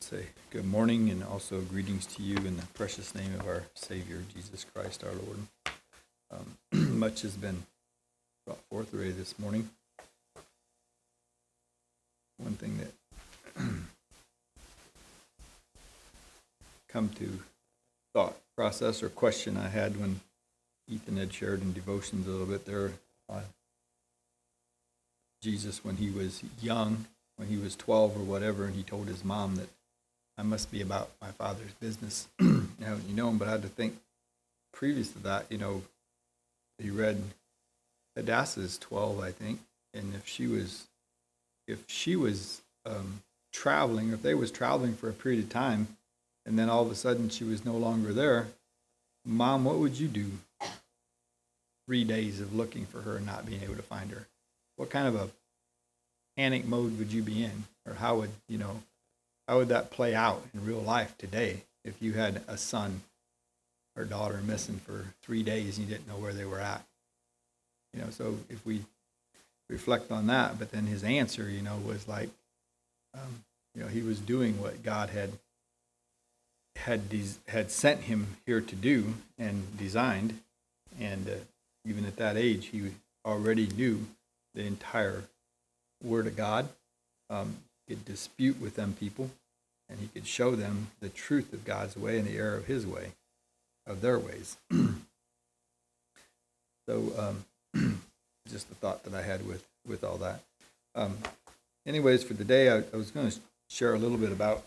say good morning and also greetings to you in the precious name of our Savior, Jesus Christ, our Lord. Much has been brought forth already this morning. One thing that come to thought process or question I had when Ethan had shared in devotions a little bit there on Jesus when he was young, when he was 12 or whatever, and he told his mom that I must be about my Father's business. Now, you know him, but I had to think previous to that, he read Hadassah's 12, I think, and if she was traveling, or if they was traveling for a period of time, and then all of a sudden she was no longer there, Mom, what would you do? 3 days of looking for her and not being able to find her. What kind of a panic mode would you be in? Or how would that play out in real life today if you had a son or daughter missing for 3 days and you didn't know where they were at? So if we reflect on that, but then his answer, was like, he was doing what God had sent him here to do and designed, and even at that age, he already knew the entire Word of God. He could dispute with them people, and he could show them the truth of God's way and the error of his way, of their ways. So, just the thought that I had with all that. Anyways, for today, I was going to share a little bit about,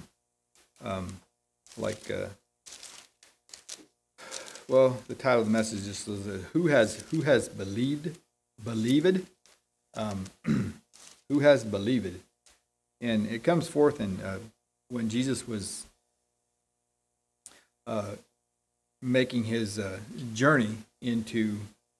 the title of the message just was who has believed, who has believed, and it comes forth in when Jesus was making his journey into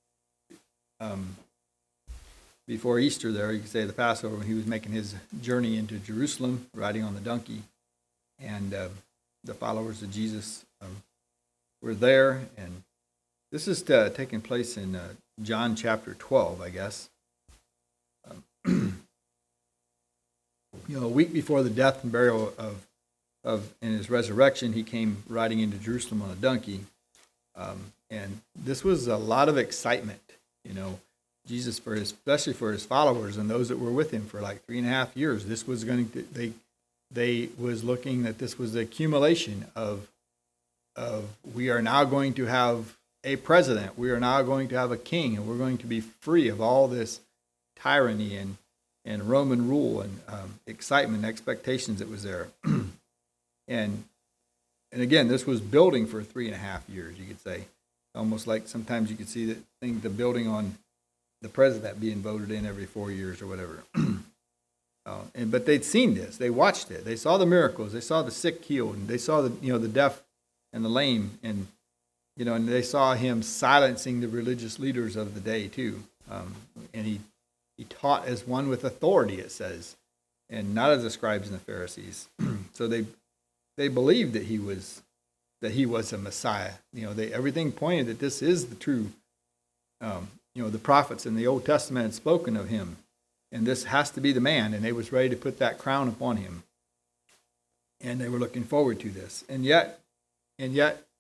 before Easter. There, you could say the Passover, when he was making his journey into Jerusalem, riding on the donkey, and the followers of Jesus were there, and this is taking place in John chapter 12, I guess. A week before the death and burial of and his resurrection, he came riding into Jerusalem on a donkey, and this was a lot of excitement. Jesus, especially for his followers and those that were with him for like 3.5 years, this was they was looking that this was the accumulation of we are now going to have a president, we are now going to have a king, and we're going to be free of all this tyranny and Roman rule and excitement and expectations that was there. and again, this was building for 3.5 years, you could say. Almost like sometimes you could see the building on the president being voted in every 4 years or whatever. But they'd seen this, they watched it, they saw the miracles, they saw the sick healed, and they saw the deaf and the lame, and they saw him silencing the religious leaders of the day too. And he taught as one with authority, it says, and not as the scribes and the Pharisees. So they believed that he was a Messiah. Everything pointed that this is the true. The prophets in the Old Testament had spoken of him, and this has to be the man. And they was ready to put that crown upon him, and they were looking forward to this. And yet, in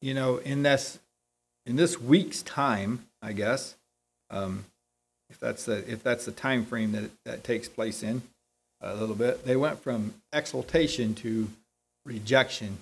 this week's time, I guess, if that's the time frame that takes place in a little bit, they went from exaltation to rejection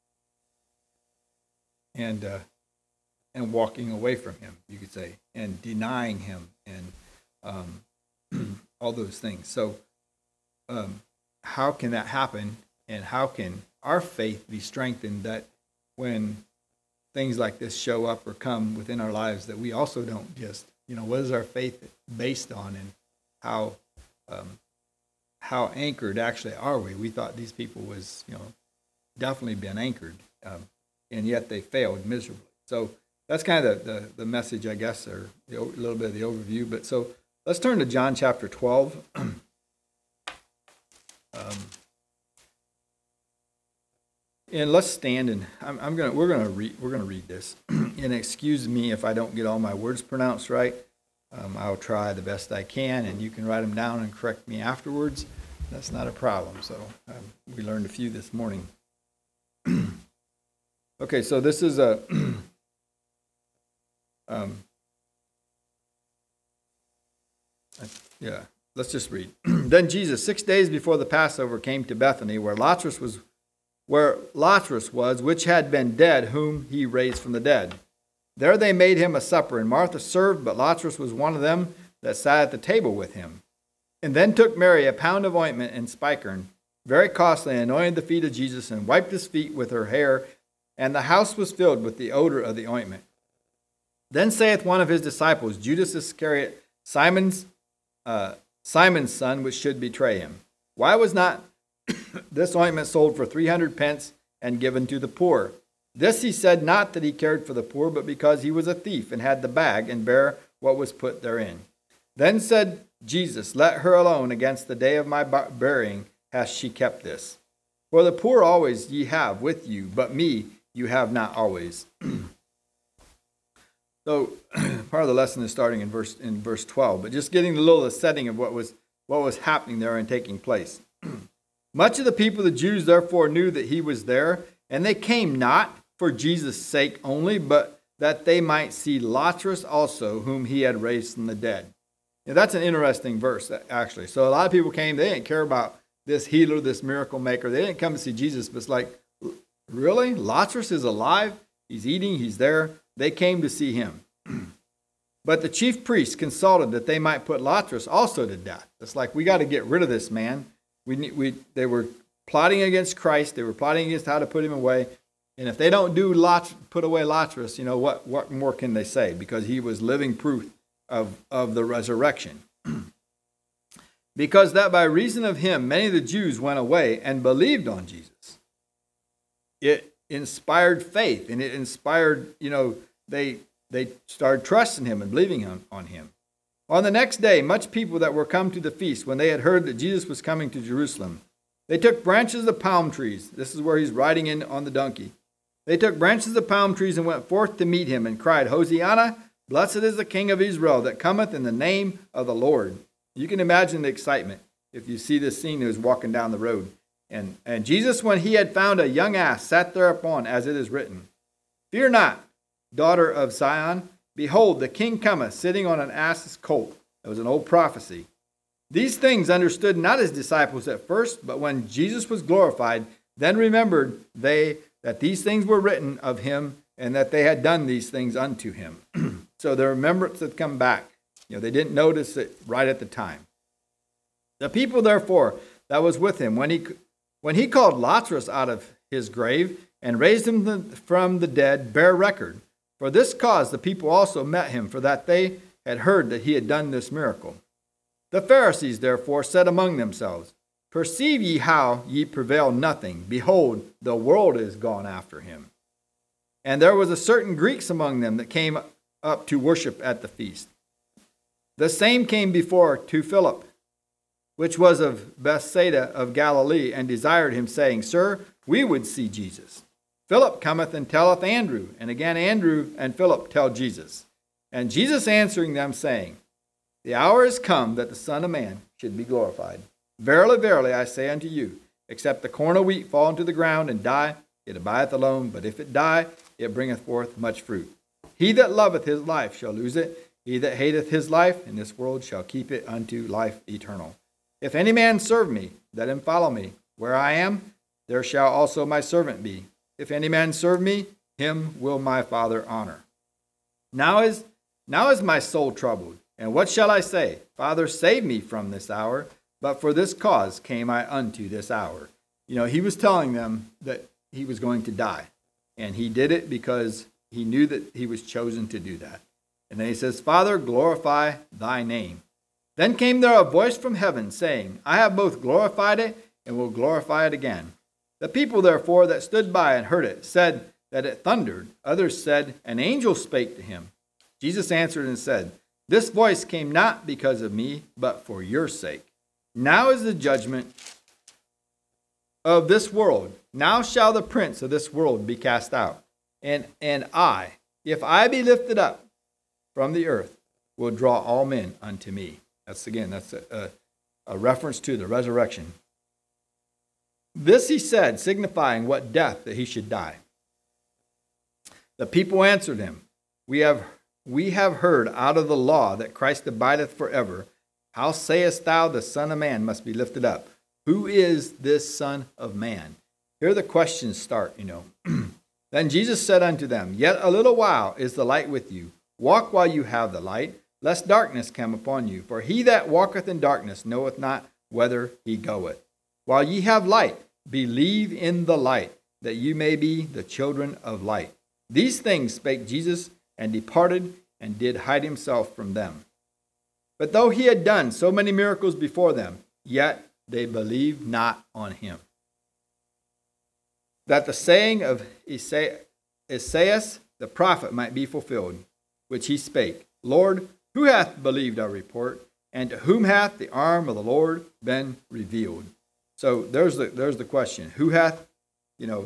and walking away from him, you could say, and denying him, and all those things. So how can that happen, and how can our faith be strengthened that when things like this show up or come within our lives, that we also don't just, what is our faith based on, and how anchored actually are we? We thought these people was, definitely been anchored, and yet they failed miserably. So that's kind of the message, I guess, or a little bit of the overview. But so let's turn to John chapter 12. And let's stand, and we're gonna read this. And excuse me if I don't get all my words pronounced right. I'll try the best I can, and you can write them down and correct me afterwards. That's not a problem. So we learned a few this morning. Okay, so this is a yeah. Let's just read. Then Jesus, 6 days before the Passover, came to Bethany, where Lazarus was, which had been dead, whom he raised from the dead. There they made him a supper, and Martha served, but Lazarus was one of them that sat at the table with him. And then took Mary a pound of ointment and spikenard, very costly, and anointed the feet of Jesus, and wiped his feet with her hair, and the house was filled with the odor of the ointment. Then saith one of his disciples, Judas Iscariot, Simon's son, which should betray him, why was not this ointment sold for 300 pence and given to the poor? This he said not that he cared for the poor, but because he was a thief, and had the bag, and bare what was put therein. Then said Jesus, let her alone. Against the day of my burying hath she kept this. For the poor always ye have with you, but me you have not always. So part of the lesson is starting in verse 12, but just getting a little of the setting of what was happening there and taking place. Much of the people, the Jews, therefore knew that he was there, and they came not for Jesus' sake only, but that they might see Lazarus also, whom he had raised from the dead. Now, that's an interesting verse, actually. So a lot of people came, they didn't care about this healer, this miracle maker. They didn't come to see Jesus, but it's like, really? Lazarus is alive? He's eating, he's there. They came to see him. But the chief priests consulted that they might put Lazarus also to death. It's like, we got to get rid of this man. They were plotting against Christ. They were plotting against how to put him away. And if they don't put away Lazarus, what more can they say? Because he was living proof of the resurrection. Because that by reason of him, many of the Jews went away and believed on Jesus. It inspired faith, and it inspired, they started trusting him and believing on him. On the next day, much people that were come to the feast, when they had heard that Jesus was coming to Jerusalem, they took branches of palm trees. This is where he's riding in on the donkey. They took branches of palm trees and went forth to meet him and cried, Hosanna, blessed is the King of Israel that cometh in the name of the Lord. You can imagine the excitement if you see this scene. He was walking down the road. And Jesus, when he had found a young ass, sat thereupon, as it is written, Fear not, daughter of Zion. Behold, the king cometh, sitting on an ass's colt. That was an old prophecy. These things understood not his disciples at first, but when Jesus was glorified, then remembered they that these things were written of him, and that they had done these things unto him. So the remembrance had come back. They didn't notice it right at the time. The people, therefore, that was with him, when he called Lazarus out of his grave and raised him from the dead, bear record. For this cause the people also met him, for that they had heard that he had done this miracle. The Pharisees, therefore, said among themselves, Perceive ye how ye prevail nothing? Behold, the world is gone after him. And there was a certain Greeks among them that came up to worship at the feast. The same came before to Philip, which was of Bethsaida of Galilee, and desired him, saying, Sir, we would see Jesus. Philip cometh and telleth Andrew, and again Andrew and Philip tell Jesus. And Jesus answering them, saying, The hour is come that the Son of Man should be glorified. Verily, verily, I say unto you, except the corn of wheat fall into the ground and die, it abideth alone, but if it die, it bringeth forth much fruit. He that loveth his life shall lose it. He that hateth his life in this world shall keep it unto life eternal. If any man serve me, let him follow me. Where I am, there shall also my servant be. If any man serve me, him will my Father honor. Now is my soul troubled, and what shall I say? Father, save me from this hour. But for this cause came I unto this hour. He was telling them that he was going to die. And he did it because he knew that he was chosen to do that. And then he says, Father, glorify thy name. Then came there a voice from heaven, saying, I have both glorified it and will glorify it again. The people, therefore, that stood by and heard it, said that it thundered. Others said, An angel spake to him. Jesus answered and said, This voice came not because of me, but for your sake. Now is the judgment of this world. Now shall the prince of this world be cast out. And I, if I be lifted up from the earth, will draw all men unto me. That's a reference to the resurrection. This he said, signifying what death that he should die. The people answered him, We have heard out of the law that Christ abideth forever. How sayest thou the Son of Man must be lifted up? Who is this Son of Man? Here the questions start, Then Jesus said unto them, Yet a little while is the light with you. Walk while you have the light, lest darkness come upon you. For he that walketh in darkness knoweth not whither he goeth. While ye have light, believe in the light, that you may be the children of light. These things spake Jesus, and departed, and did hide himself from them. But though he had done so many miracles before them, yet they believed not on him. That the saying of Esaias the prophet might be fulfilled, which he spake, Lord, who hath believed our report, and to whom hath the arm of the Lord been revealed? So there's the question. Who hath, who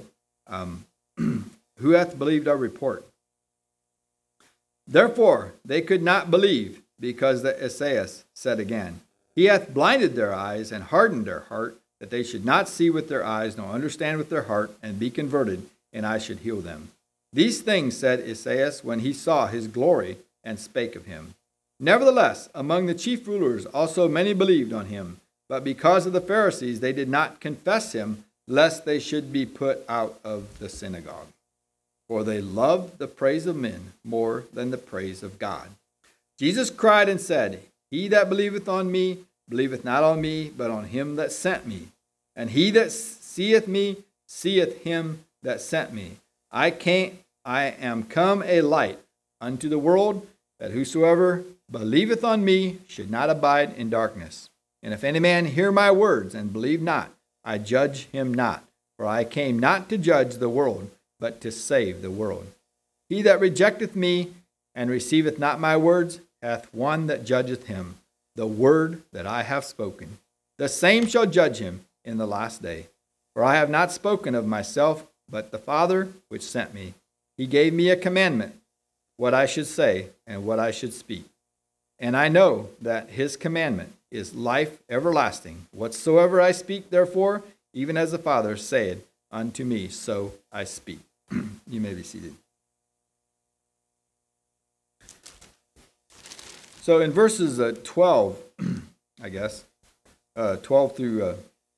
hath believed our report? Therefore they could not believe, because that Esaias said again, He hath blinded their eyes and hardened their heart, that they should not see with their eyes, nor understand with their heart, and be converted, and I should heal them. These things said Esaias when he saw his glory, and spake of him. Nevertheless, among the chief rulers also many believed on him, but because of the Pharisees they did not confess him, lest they should be put out of the synagogue. For they loved the praise of men more than the praise of God. Jesus cried and said, He that believeth on me, believeth not on me, but on him that sent me. And he that seeth me, seeth him that sent me. I am come a light unto the world, that whosoever believeth on me should not abide in darkness. And if any man hear my words and believe not, I judge him not. For I came not to judge the world, but to save the world. He that rejecteth me and receiveth not my words hath one that judgeth him. The word that I have spoken, the same shall judge him in the last day. For I have not spoken of myself, but the Father which sent me. He gave me a commandment, what I should say and what I should speak. And I know that his commandment is life everlasting. Whatsoever I speak, therefore, even as the Father said unto me, so I speak. You may be seated. So in verses 12, I guess, 12 through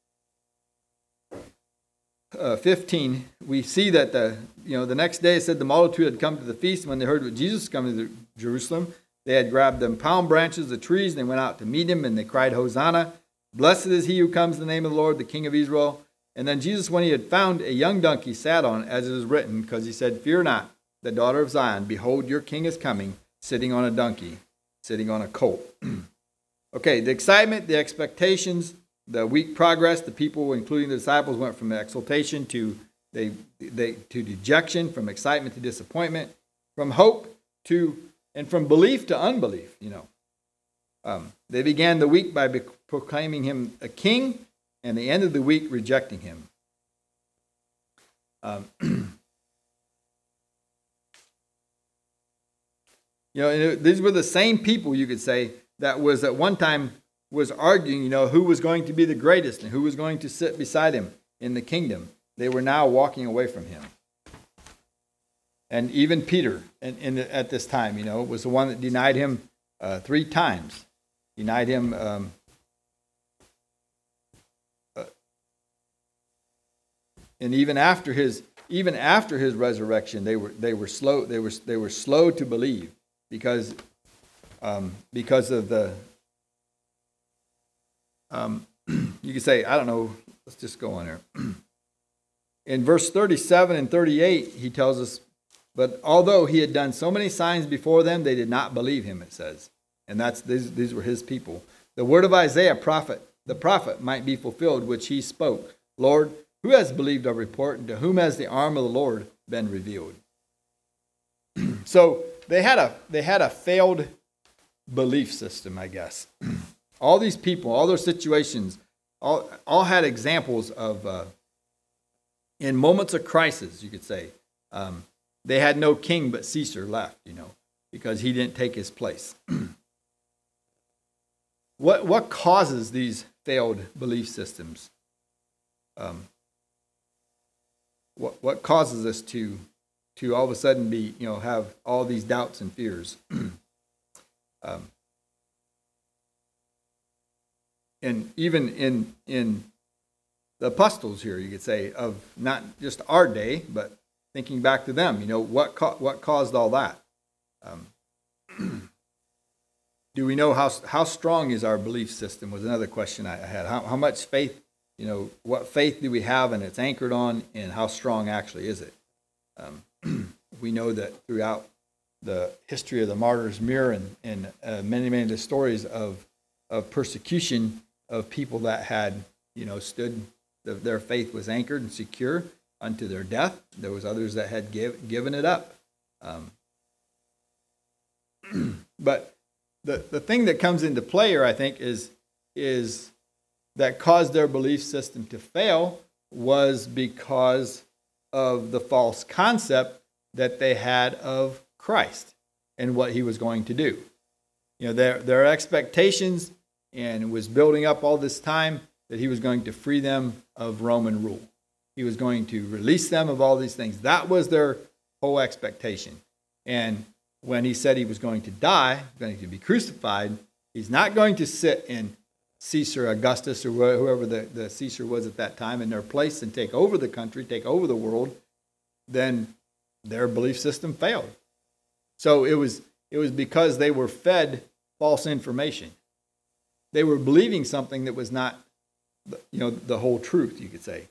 15, we see that the next day it said the multitude had come to the feast. When they heard that Jesus was coming to Jerusalem, they had grabbed them palm branches, the trees, and they went out to meet him, and they cried, Hosanna! Blessed is he who comes in the name of the Lord, the King of Israel. And then Jesus, when he had found a young donkey, sat on it, as it is written, because he said, Fear not, the daughter of Zion, behold, your king is coming, sitting on a donkey, sitting on a colt. Okay, the excitement, the expectations, the week progress, the people, including the disciples, went from exultation to dejection, from excitement to disappointment, from hope and from belief to unbelief. They began the week by proclaiming him a king, and the end of the week rejecting him. These were the same people, you could say, that was at one time was arguing, who was going to be the greatest and who was going to sit beside him in the kingdom. They were now walking away from him. And even Peter, at this time, was the one that denied him 3 times. Denied him. And even after his resurrection, they were slow. They were slow to believe because of the. You could say, I don't know. Let's just go on there. In verse 37 and 38, he tells us, but although he had done so many signs before them, they did not believe him, it says. And these were his people. The word of Isaiah, the prophet, might be fulfilled, which he spoke. Lord, who has believed our report, and to whom has the arm of the Lord been revealed? So they had a failed belief system, I guess. All these people, all their situations, all had examples of, in moments of crisis, you could say, they had no king but Caesar left, because he didn't take his place. What causes these failed belief systems? what causes us to all of a sudden be, have all these doubts and fears. And even in the apostles here, you could say, of not just our day, but thinking back to them, what caused all that? Do we know how strong is our belief system? Was another question I had. How much faith, what faith do we have, and it's anchored on, and how strong actually is it? We know that throughout the history of the martyrs' mirror and many, many of the stories of persecution of people that had, stood, their faith was anchored and secure unto their death. There was others that had given it up. But the thing that comes into play here, I think, is that caused their belief system to fail was because of the false concept that they had of Christ and what he was going to do. Their expectations, and it was building up all this time that he was going to free them of Roman rule. He was going to release them of all these things. That was their whole expectation. And when he said he was going to die, going to be crucified, he's not going to sit in Caesar Augustus or whoever the Caesar was at that time in their place and take over the country, take over the world. Then their belief system failed. So it was because they were fed false information. They were believing something that was not, the whole truth, you could say.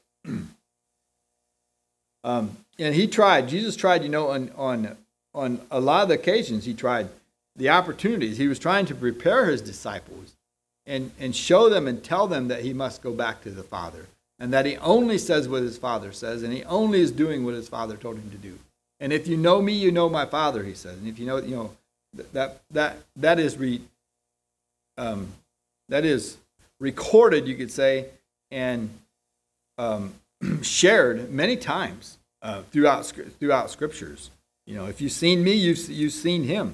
And Jesus tried, on a lot of the occasions, he tried the opportunities. He was trying to prepare his disciples and show them and tell them that he must go back to the Father, and that he only says what his Father says, and he only is doing what his Father told him to do. And if you know me, you know my Father, he says. And if you know, that is recorded, you could say, and shared many times throughout scriptures. If you've seen me, you've seen him.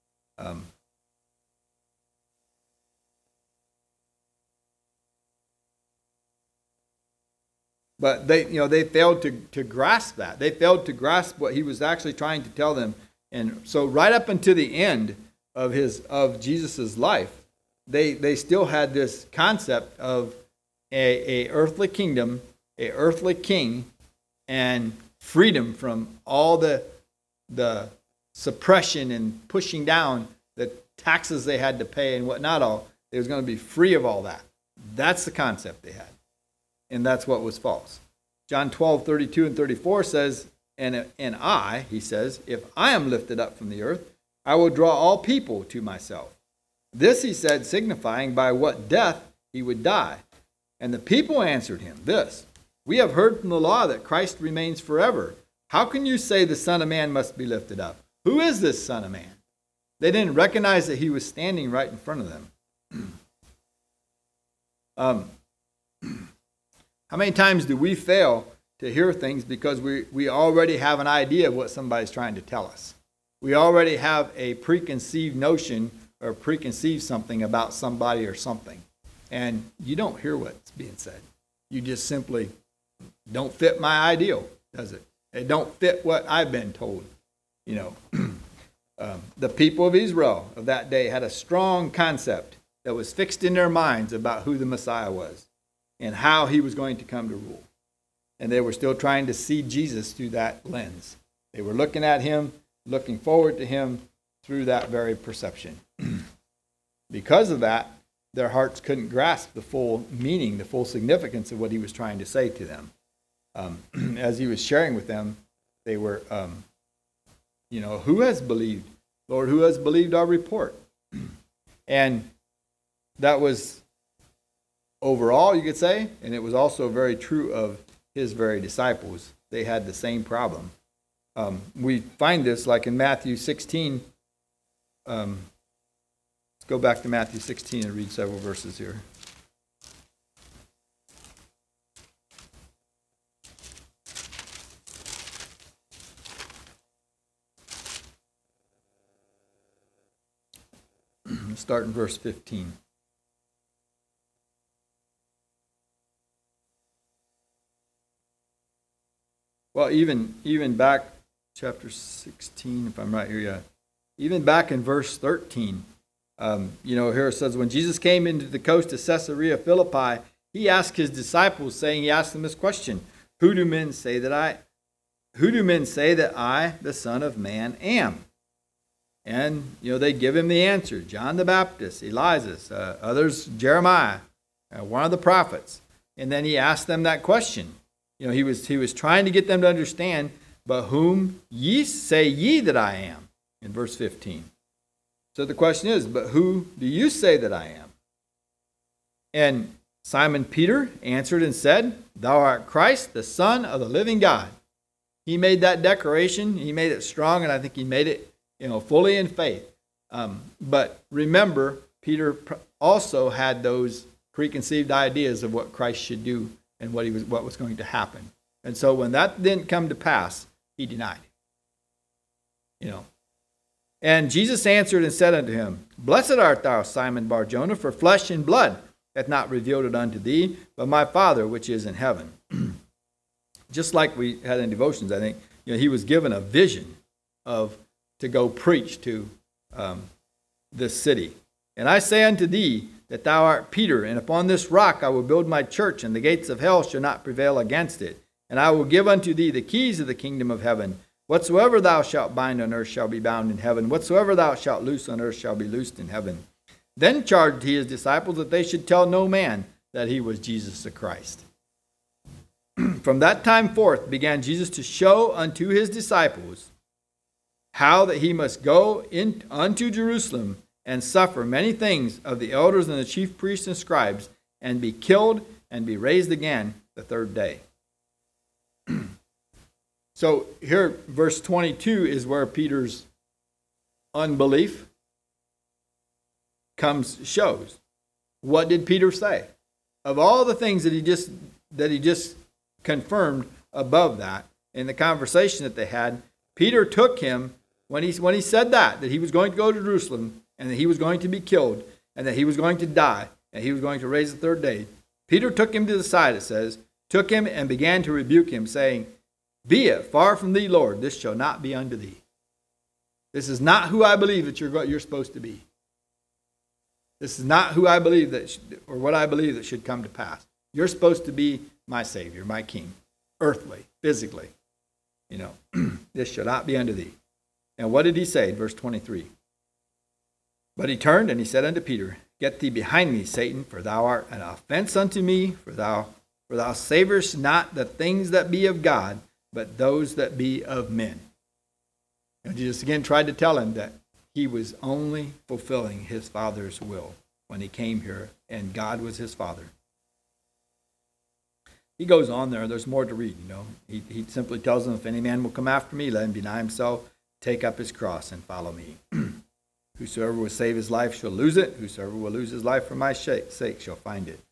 But they failed to grasp that. They failed to grasp what he was actually trying to tell them. And so right up until the end of Jesus's life, they still had this concept of a earthly kingdom, a earthly king, and freedom from all the suppression and pushing down the taxes they had to pay and whatnot all. They was going to be free of all that. That's the concept they had. And that's what was false. John 12:32 and 34 says, and I, he says, if I am lifted up from the earth, I will draw all people to myself. This he said, signifying by what death he would die. And the people answered him, this, we have heard from the law that Christ remains forever. How can you say the Son of Man must be lifted up? Who is this Son of Man? They didn't recognize that he was standing right in front of them. How many times do we fail to hear things because we already have an idea of what somebody's trying to tell us? We already have a preconceived notion or preconceived something about somebody or something. And you don't hear what's being said. You just simply don't fit my ideal, does it? It don't fit what I've been told. The people of Israel of that day had a strong concept that was fixed in their minds about who the Messiah was and how he was going to come to rule. And they were still trying to see Jesus through that lens. They were looking at him, looking forward to him through that very perception. Because of that, their hearts couldn't grasp the full meaning, the full significance of what he was trying to say to them. As he was sharing with them, they were, who has believed? Lord, who has believed our report? And that was overall, you could say, and it was also very true of his very disciples. They had the same problem. We find this like in Matthew 16. Let's go back to Matthew 16 and read several verses here. Start in verse 15. Well, even back chapter 16, if I'm right here, yeah. Even back in verse 13, here it says, when Jesus came into the coast of Caesarea Philippi, he asked his disciples, saying, he asked them this question, who do men say that I, the Son of Man, am? And, they give him the answer, John the Baptist, Elijah, others, Jeremiah, one of the prophets. And then he asked them that question. He was trying to get them to understand, but whom say ye that I am? In verse 15. So the question is, but who do you say that I am? And Simon Peter answered and said, thou art Christ, the Son of the living God. He made that declaration. He made it strong, and I think he made it, fully in faith. But remember, Peter also had those preconceived ideas of what Christ should do and what was going to happen. And so when that didn't come to pass, he denied. And Jesus answered and said unto him, blessed art thou, Simon Bar-Jonah, for flesh and blood hath not revealed it unto thee, but my Father which is in heaven. Just like we had in devotions, I think, he was given a vision to go preach to this city. And I say unto thee that thou art Peter, and upon this rock I will build my church, and the gates of hell shall not prevail against it. And I will give unto thee the keys of the kingdom of heaven. Whatsoever thou shalt bind on earth shall be bound in heaven. Whatsoever thou shalt loose on earth shall be loosed in heaven. Then charged he his disciples that they should tell no man that he was Jesus the Christ. From that time forth began Jesus to show unto his disciples how that he must go unto Jerusalem and suffer many things of the elders and the chief priests and scribes, and be killed and be raised again the third day. So here, verse 22 is where Peter's unbelief shows. What did Peter say? Of all the things that he just confirmed above that in the conversation that they had, Peter took him when he said that he was going to go to Jerusalem and that he was going to be killed and that he was going to die and he was going to raise the third day. Peter took him to the side, it says, took him and began to rebuke him, saying, be it far from thee, Lord, this shall not be unto thee. This is not who I believe that you're supposed to be. This is not who I believe or what I believe that should come to pass. You're supposed to be my Savior, my King, earthly, physically. This shall not be unto thee. And what did he say in verse 23? But he turned and he said unto Peter, get thee behind me, Satan, for thou art an offense unto me, for thou savorest not the things that be of God, but those that be of men. And Jesus again tried to tell him that he was only fulfilling his Father's will when he came here, and God was his Father. He goes on there's more to read, He simply tells them, if any man will come after me, let him deny himself, take up his cross, and follow me. Whosoever will save his life shall lose it. Whosoever will lose his life for my sake shall find it.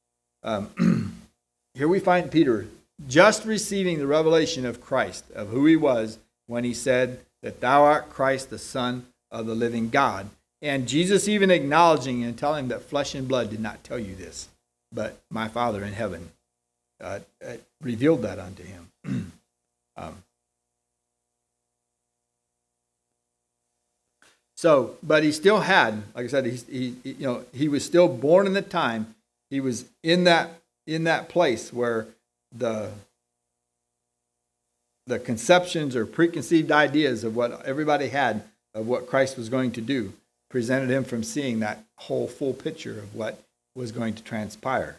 Here we find Peter just receiving the revelation of Christ, of who he was, when he said that thou art Christ, the Son of the living God. And Jesus even acknowledging and telling him that flesh and blood did not tell you this, but my Father in heaven revealed that unto him. But he still had, like I said, he was still born in the time. He was in that place where the conceptions or preconceived ideas of what everybody had of what Christ was going to do prevented him from seeing that whole full picture of what was going to transpire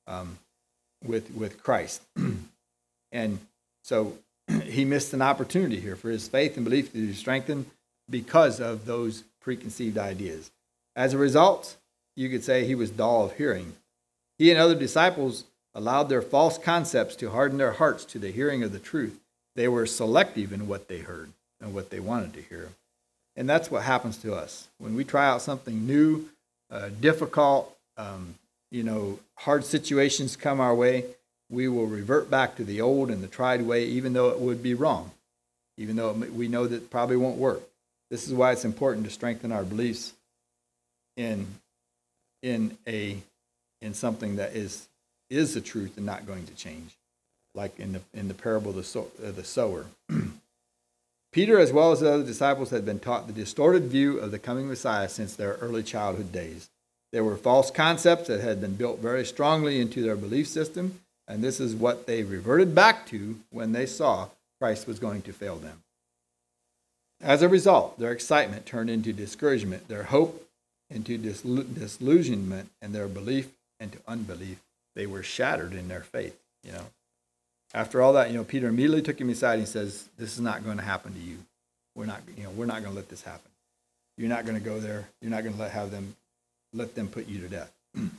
with Christ. And so he missed an opportunity here for his faith and belief to be strengthened because of those preconceived ideas. As a result, you could say he was dull of hearing. He and other disciples allowed their false concepts to harden their hearts to the hearing of the truth. They were selective in what they heard and what they wanted to hear. And that's what happens to us. When we try out something new, difficult, hard situations come our way, we will revert back to the old and the tried way, even though it would be wrong, even though we know that it probably won't work. This is why it's important to strengthen our beliefs in something that is the truth and not going to change. like in the parable of the sower. Peter, as well as the other disciples, had been taught the distorted view of the coming Messiah since their early childhood days. There were false concepts that had been built very strongly into their belief system, and this is what they reverted back to when they saw Christ was going to fail them. As a result, their excitement turned into discouragement, their hope into disillusionment, and their belief into unbelief. They were shattered in their faith, After all that, Peter immediately took him aside and says, "This is not going to happen to you. We're not going to let this happen. You're not going to go there. You're not going to let them put you to death."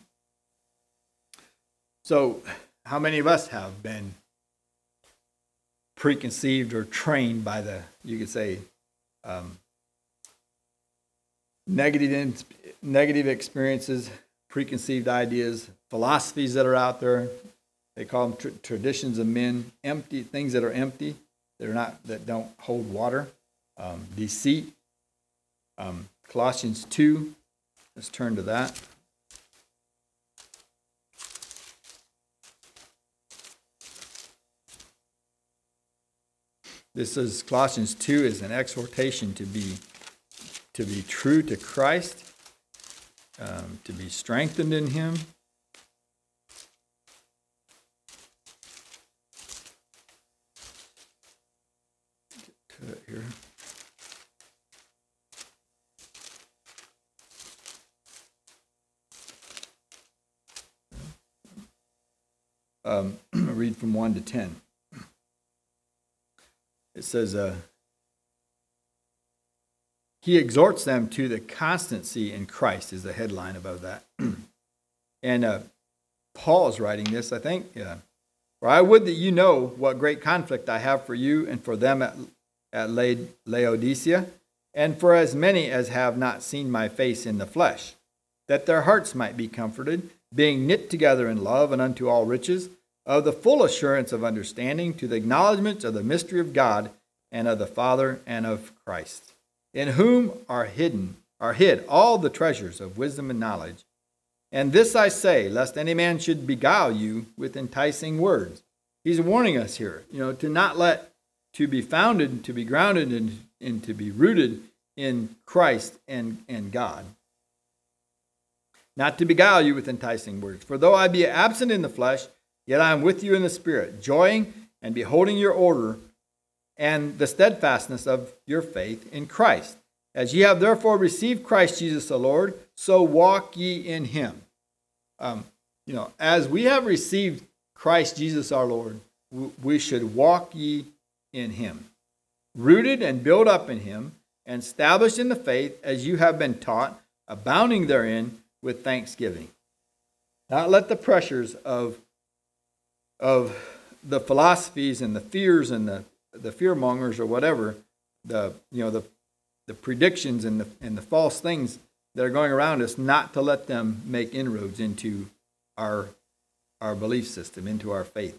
So, how many of us have been preconceived or trained by you could say, negative experiences, preconceived ideas, philosophies that are out there? They call them traditions of men, empty things that are empty, that don't hold water. Deceit. Colossians 2. Let's turn to that. This is Colossians 2 is an exhortation to be true to Christ, to be strengthened in Him. Here. Read from 1 to 10. It says, he exhorts them to the constancy in Christ is the headline above that. And Paul is writing this, I think. For I would that you know what great conflict I have for you and for them at Laodicea, and for as many as have not seen my face in the flesh, that their hearts might be comforted, being knit together in love and unto all riches, of the full assurance of understanding, to the acknowledgement of the mystery of God and of the Father and of Christ, in whom are hid all the treasures of wisdom and knowledge. And this I say, lest any man should beguile you with enticing words. He's warning us here, to not let to be founded, to be grounded, and to be rooted in Christ and God. Not to beguile you with enticing words. For though I be absent in the flesh, yet I am with you in the Spirit, joying and beholding your order and the steadfastness of your faith in Christ. As ye have therefore received Christ Jesus the Lord, so walk ye in Him. As we have received Christ Jesus our Lord, we should walk ye in Him, rooted and built up in Him, and established in the faith as you have been taught, abounding therein with thanksgiving. Not let the pressures of the philosophies and the fears and the fearmongers or whatever, the predictions and the false things that are going around us, not to let them make inroads into our belief system, into our faith.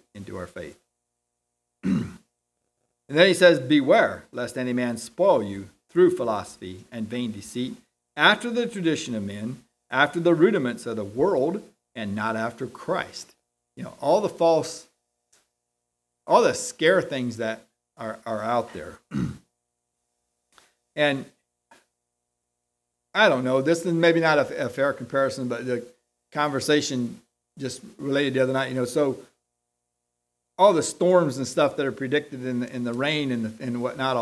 And then he says, beware lest any man spoil you through philosophy and vain deceit, after the tradition of men, after the rudiments of the world, and not after Christ. All the scare things that are out there. And I don't know, this is maybe not a fair comparison, but the conversation just related the other night, so all the storms and stuff that are predicted in the rain and whatnot,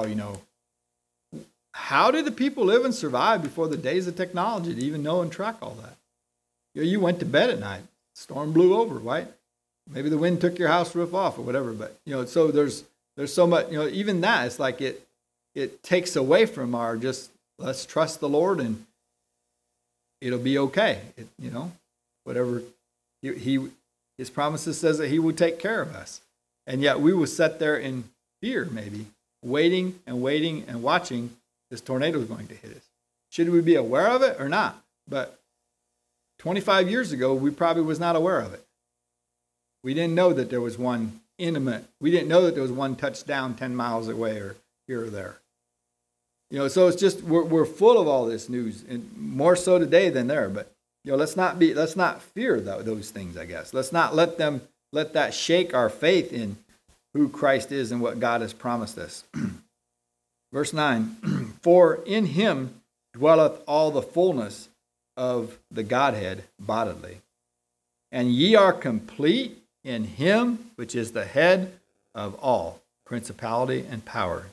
how did the people live and survive before the days of technology to even know and track all that? You went to bed at night, storm blew over, right? Maybe the wind took your house roof off or whatever, but so there's so much, even that, it's like it takes away from our just let's trust the Lord and it'll be okay. Whatever His promises says that He will take care of us. And yet we will sit there in fear, maybe, waiting and watching this tornado is going to hit us. Should we be aware of it or not? But 25 years ago, we probably was not aware of it. We didn't know that there was one we didn't know that there was one touchdown 10 miles away or here or there. So it's just, we're full of all this news, and more so today than there. But, let's not fear those things, I guess. Let's not let them let that shake our faith in who Christ is and what God has promised us. Verse 9, for in him dwelleth all the fullness of the Godhead bodily. And ye are complete in him which is the head of all principality and power.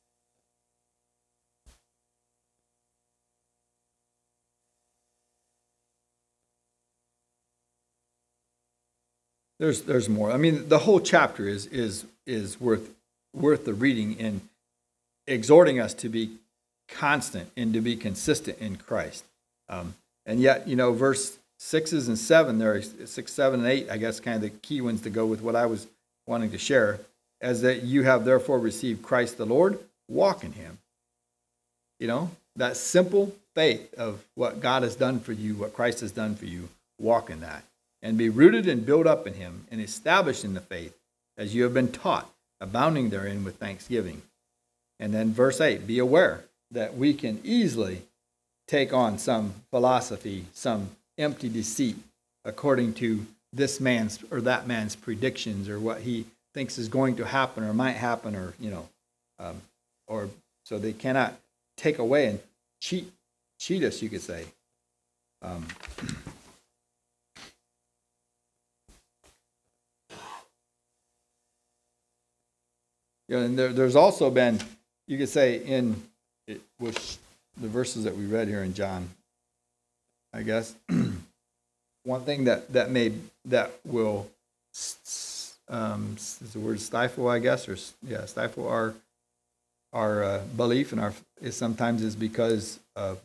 There's more. I mean, the whole chapter is worth the reading in exhorting us to be constant and to be consistent in Christ. And yet, verse 6 and 7, there are 6, 7, and 8, I guess, kind of the key ones to go with what I was wanting to share, as that you have therefore received Christ the Lord, walk in him. That simple faith of what God has done for you, what Christ has done for you, walk in that. And be rooted and built up in him and established in the faith as you have been taught, abounding therein with thanksgiving. And then verse 8, be aware that we can easily take on some philosophy, some empty deceit, according to this man's or that man's predictions or what he thinks is going to happen or might happen, or so they cannot take away and cheat us, you could say. And there's also been, you could say, with the verses that we read here in John, I guess, one thing that will is the word stifle, I guess, or stifle our belief and is sometimes because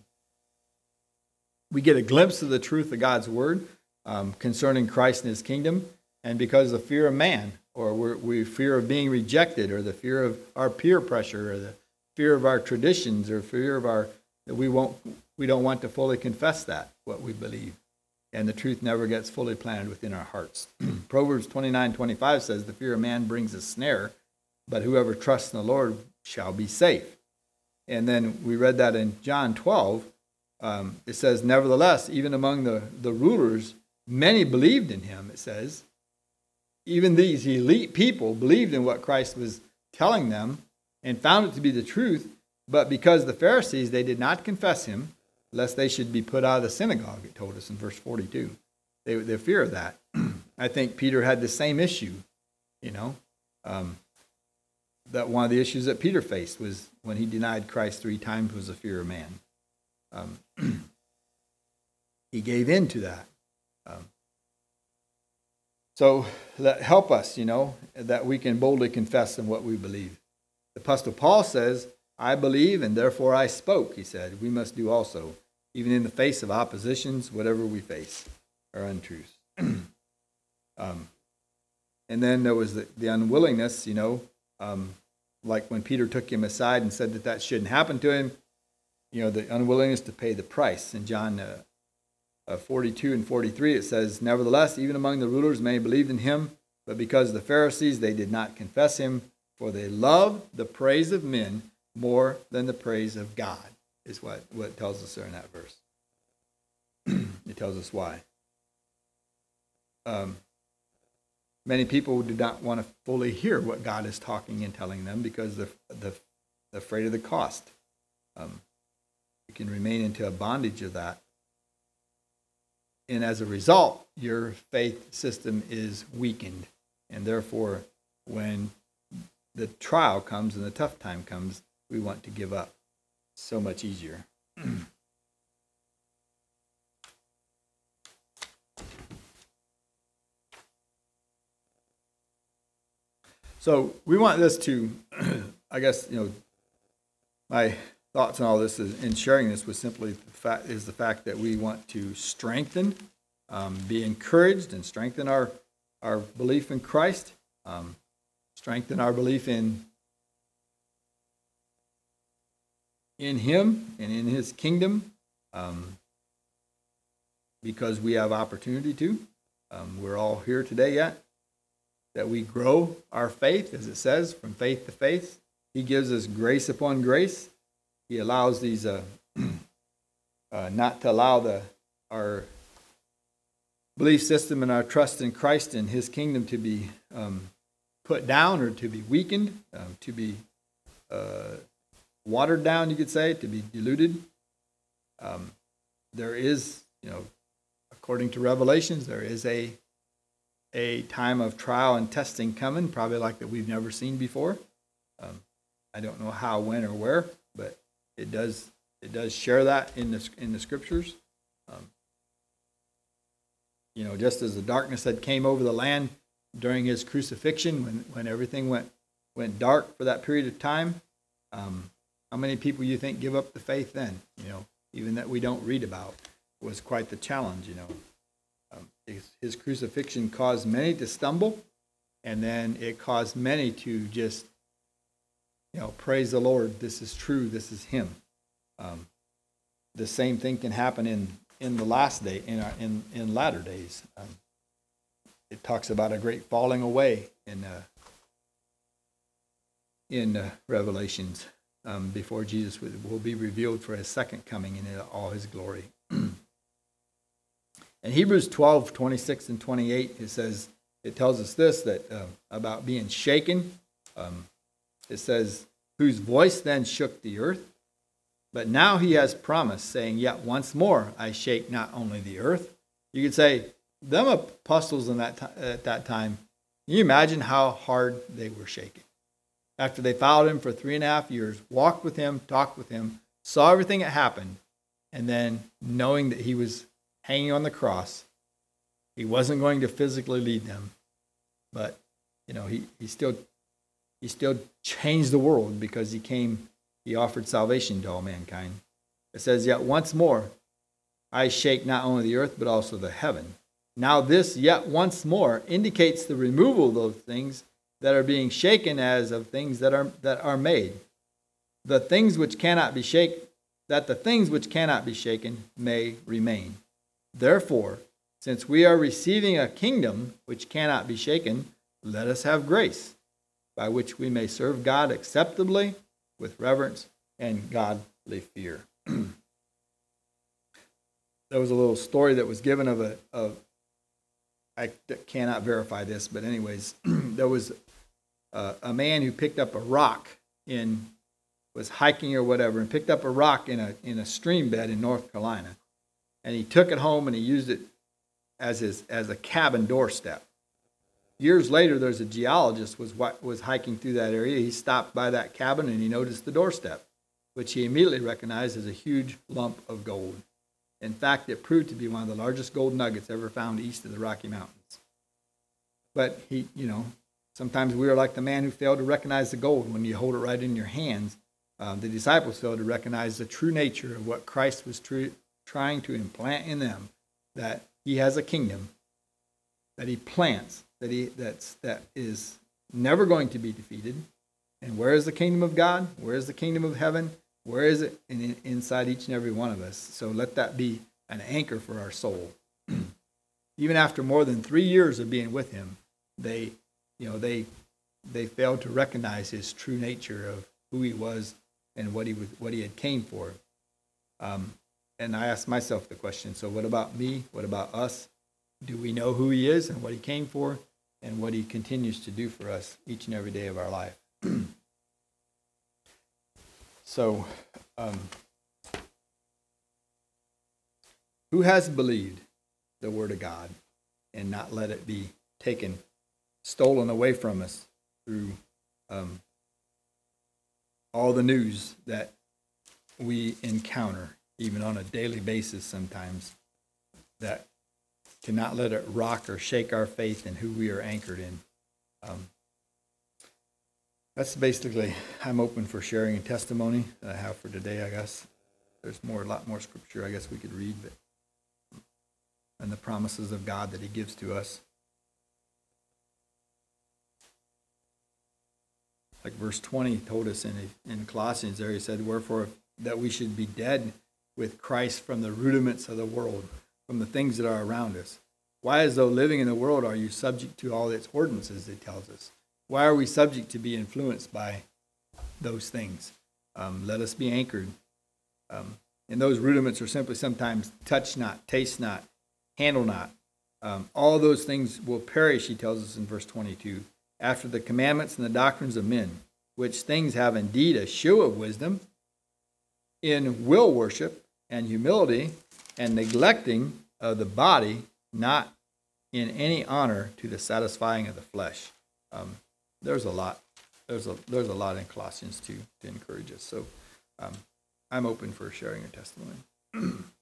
we get a glimpse of the truth of God's word concerning Christ and his kingdom, and because of the fear of man, or we fear of being rejected, or the fear of our peer pressure, or the fear of our traditions, or fear of that we don't want to fully confess what we believe. And the truth never gets fully planted within our hearts. Proverbs 29:25 says, the fear of man brings a snare, but whoever trusts in the Lord shall be safe. And then we read that in John 12. It says, nevertheless, even among the rulers, many believed in him, it says. Even these elite people believed in what Christ was telling them and found it to be the truth, but because the Pharisees, they did not confess him, lest they should be put out of the synagogue, it told us in verse 42. They fear of that. I think Peter had the same issue, that one of the issues that Peter faced was when he denied Christ 3 times was the fear of man. He gave in to that. So help us, that we can boldly confess in what we believe. The Apostle Paul says, I believe and therefore I spoke, he said. We must do also, even in the face of oppositions, whatever we face, are untruths. And then there was the unwillingness, like when Peter took him aside and said that shouldn't happen to him, the unwillingness to pay the price. In John 42 and 43, it says, nevertheless, even among the rulers, many believed in him, but because of the Pharisees, they did not confess him, for they loved the praise of men more than the praise of God, is what it tells us there in that verse. It tells us why. Many people do not want to fully hear what God is talking and telling them because they're afraid of the cost. You can remain into a bondage of that. And as a result, your faith system is weakened. And therefore, when the trial comes and the tough time comes, we want to give up. So much easier. So we want this to, I guess, my thoughts on all this in sharing this was simply the fact that we want to strengthen, be encouraged, and strengthen our belief in Christ, strengthen our belief in Him and in His kingdom, because we have opportunity to. We're all here today yet. That we grow our faith, as it says, from faith to faith. He gives us grace upon grace. He allows these, not to allow belief system and our trust in Christ and his kingdom to be put down or to be weakened, to be watered down, you could say, to be diluted. There is, according to Revelations, there is a time of trial and testing coming, probably like that we've never seen before. I don't know how, when, or where, but it does share that in the scriptures. Just as the darkness that came over the land during his crucifixion, when everything went dark for that period of time, how many people you think give up the faith then? Even that we don't read about, was quite the challenge. His crucifixion caused many to stumble, and then it caused many to just, praise the Lord. This is true. This is him. The same thing can happen in the last day, in latter days. It talks about a great falling away in Revelations before Jesus will be revealed for his second coming in all his glory. In Hebrews 12, 26 and 28, it tells us this, that about being shaken. It says, whose voice then shook the earth. But now he has promised, saying, yet once more I shake not only the earth. You could say, them apostles at that time, can you imagine how hard they were shaking? After they followed him for 3.5 years, walked with him, talked with him, saw everything that happened, and then knowing that he was hanging on the cross, he wasn't going to physically lead them, but he still changed the world because he offered salvation to all mankind. It says, yet once more I shake not only the earth but also the heaven. Now this yet once more indicates the removal of those things that are being shaken as of things that are made. The things which cannot be shaken, that the things which cannot be shaken may remain. Therefore, since we are receiving a kingdom which cannot be shaken, let us have grace, by which we may serve God acceptably with reverence and godly fear. There was a little story that was given of I cannot verify this, but anyways, there was a man who picked up a rock was hiking or whatever, and picked up a rock in a stream bed in North Carolina, and he took it home and he used it as a cabin doorstep. Years later, there's a geologist was hiking through that area. He stopped by that cabin and he noticed the doorstep, which he immediately recognized as a huge lump of gold. In fact, it proved to be one of the largest gold nuggets ever found east of the Rocky Mountains. But sometimes we are like the man who failed to recognize the gold when you hold it right in your hands. The disciples failed to recognize the true nature of what Christ was trying to implant in them, that he has a kingdom that he plants, that is never going to be defeated. And where is the kingdom of God? Where is the kingdom of heaven? Where is it? Inside each and every one of us. So let that be an anchor for our soul. Even after more than 3 years of being with him, they failed to recognize his true nature of who he was and what he had came for. And I asked myself the question, so what about me? What about us? Do we know who he is and what he came for and what he continues to do for us each and every day of our life? So, who has believed the word of God and not let it be stolen away from us through all the news that we encounter, even on a daily basis sometimes, that cannot let it rock or shake our faith in who we are anchored in? That's basically, I'm open for sharing a testimony that I have for today, I guess. There's a lot more scripture I guess we could read, and the promises of God that he gives to us. Like verse 20 told us in Colossians there, he said, wherefore that we should be dead with Christ from the rudiments of the world, from the things that are around us. Why, as though living in the world, are you subject to all its ordinances, it tells us. Why are we subject to be influenced by those things? Let us be anchored. And those rudiments are simply sometimes touch not, taste not, handle not. All those things will perish, he tells us in verse 22, after the commandments and the doctrines of men, which things have indeed a show of wisdom, in will worship and humility and neglecting of the body, not in any honor to the satisfying of the flesh. There's a lot. There's a lot in Colossians to encourage us. So I'm open for sharing a testimony.